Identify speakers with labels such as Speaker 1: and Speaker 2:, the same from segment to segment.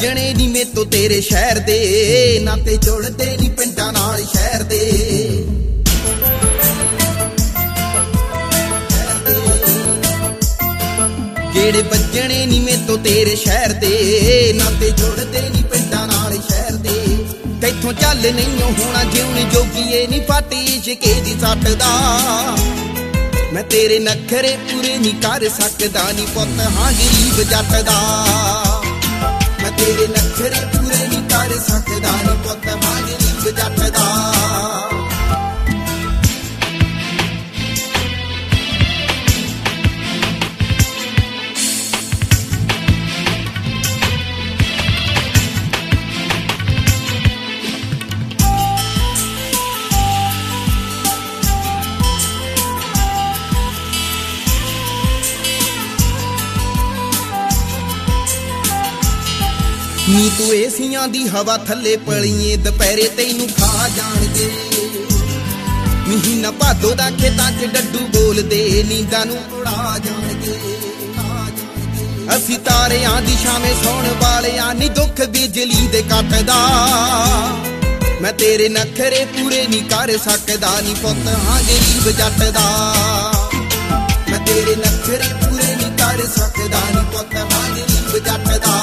Speaker 1: ਵੱਜਣੇ ਨੀ ਮੇਤੋਂ ਤੇਰੇ ਸ਼ਹਿਰ ਦੇ, ਨਾਤੇ ਜੁੜਦੇ ਨੀ ਪਿੰਡਾਂ ਨਾਲ ਸ਼ਹਿਰ ਦੇ। ਜਿਹੜੇ ਵੱਜਣੇ ਨੀ ਮੇਤੋਂ ਤੇਰੇ ਸ਼ਹਿਰ ਦੇ, ਨਾਤੇ ਜੁੜਦੇ ਨੀ ਪਿੰਡਾਂ ਨਾਲ ਸ਼ਹਿਰ ਦੇ। ਤੈਥੋਂ ਚੱਲ ਨਹੀਂ ਹੋਣਾ ਜਿਉਣ ਜੋਗੀਏ ਨੀ ਫਾਟੀ ਇਸ਼ਕੇ ਦੀ ਸੱਟ ਦਾ। ਮੈਂ ਤੇਰੇ ਨਖਰੇ ਪੂਰੇ ਨਹੀਂ ਕਰ ਸਕਦਾ ਨੀ ਪੁੱਤ ਹਾਂ ਗਰੀਬ ਜੱਟ ਦਾ। ਮੈਂ ਤੇਰੇ ਨਖਰੇ ਪੂਰੇ ਨਹੀਂ ਕਰ ਸਕਦਾ ਨੀ ਪੁੱਤ ਹਾਂ ਗਰੀਬ ਜੱਟ ਦਾ। ਨੀ ਤੂੰ ਏਸੀਆਂ ਦੀ ਹਵਾ ਥੱਲੇ ਪਲੀਏ, ਦੁਪਹਿਰੇ ਤੈਨੂੰ ਖਾ ਜਾਣਗੇ। ਮਹੀਨਾ ਭਾਦੋ ਦਾ ਖੇਤਾਂ 'ਚ ਡੱਡੂ ਬੋਲਦੇ, ਨੀਂਦਾਂ ਨੂੰ ਉਡਾ ਜਾਣਗੇ। ਅਸੀਂ ਤਾਰਿਆਂ ਦੀ ਛਾਵੇਂ ਸੌਣ ਵਾਲਿਆਂ, ਨੀ ਦੁੱਖ ਬਿਜਲੀ ਦੇ ਕੱਟਦਾ। ਮੈਂ ਤੇਰੇ ਨਖਰੇ ਪੂਰੇ ਨਹੀਂ ਕਰ ਸਕਦਾ ਨੀ ਪੁੱਤ ਹਾਂ ਗਰੀਬ ਜੱਟ ਦਾ। ਮੈਂ ਤੇਰੇ ਨਖਰੇ ਪੂਰੇ ਨਹੀਂ ਕਰ ਸਕਦਾ ਨੀ ਪੁੱਤ ਹਾਂ ਗਰੀਬ ਜੱਟ ਦਾ।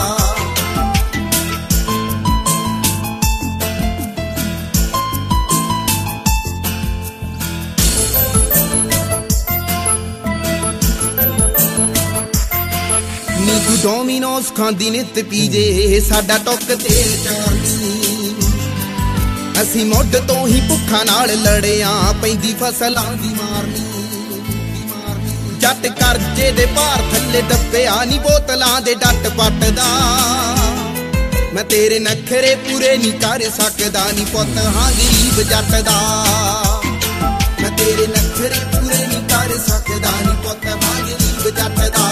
Speaker 1: ਨੀ ਤੂੰ ਡੋਮੀਨੋਸ ਖਾਂਦੀ ਨਿੱਤ ਪੀਜੇ, ਸਾਡਾ ਟੁੱਕ ਤੇਲ ਚਾਰਨੀ। ਅਸੀਂ ਮੁੱਢ ਤੋਂ ਹੀ ਭੁੱਖਾਂ ਨਾਲ ਲੜਿਆ, ਪੈਂਦੀ ਫਸਲਾਂ ਦੀ ਮਾਰਨੀ। ਜੱਟ ਕਰਜ਼ੇ ਦੇ ਭਾਰ ਥੱਲੇ ਦੱਬਿਆ ਨੀ ਬੋਤਲਾਂ ਦੇ ਡੱਟ ਪੱਟਦਾ। ਮੈਂ ਤੇਰੇ ਨਖਰੇ ਪੂਰੇ ਨਹੀਂ ਕਰ ਸਕਦਾ ਨੀ ਪੁੱਤ ਹਾਂ ਗਰੀਬ ਜੱਟ ਦਾ। ਮੈਂ ਤੇਰੇ ਨਖਰੇ ਪੂਰੇ ਨਹੀਂ ਕਰ ਸਕਦਾ ਨੀ ਪੁੱਤ ਹਾਂ ਗਰੀਬ ਜੱਟ ਦਾ।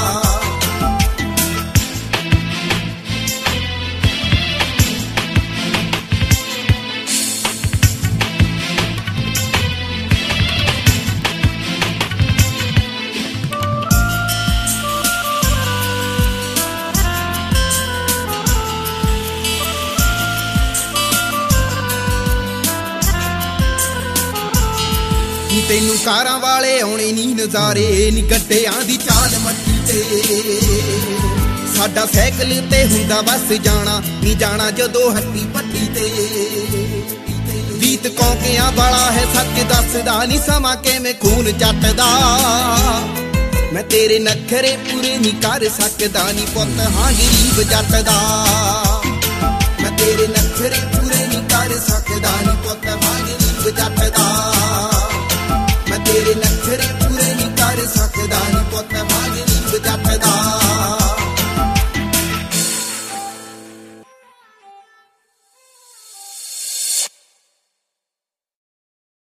Speaker 1: ਤੈਨੂੰ ਕਾਰਾਂ ਵਾਲੇ ਆਉਣੇ ਨੀ ਨਜ਼ਾਰੇ, ਨੀ ਗੱਡਿਆਂ ਦੀ ਚਾਲ ਮੱਟੀ ਤੇ। ਸਾਡਾ ਸਾਈਕਲ ਤੇ ਹੁੰਦਾ ਬਸ ਜਾਣਾ, ਨੀ ਜਾਣਾ ਜਦੋਂ ਹੱਟੀ ਪੱਟੀ ਤੇ। ਗੀਤ ਕੌਂਕਿਆਂ ਵਾਲਾ ਹੈ ਸੱਚ ਦੱਸਦਾ, ਨੀ ਸਮਾਂ ਕਿਵੇਂ ਖੂਨ ਜੱਟਦਾ। ਮੈਂ ਤੇਰੇ ਨਖਰੇ ਪੂਰੇ ਨਹੀਂ ਕਰ ਸਕਦਾ ਨੀ ਪੁੱਤ ਹਾਂ ਗਰੀਬ ਜੱਟ ਦਾ। ਮੈਂ ਤੇਰੇ ਨਖਰੇ ਪੂਰੇ ਨਹੀਂ ਕਰ ਸਕਦਾ ਨੀ ਪੁੱਤ ਹਾਂ ਗਰੀਬ ਜੱਟ ਦਾ। ਮੈਂ ਤੇਰੇ ਨਖਰੇ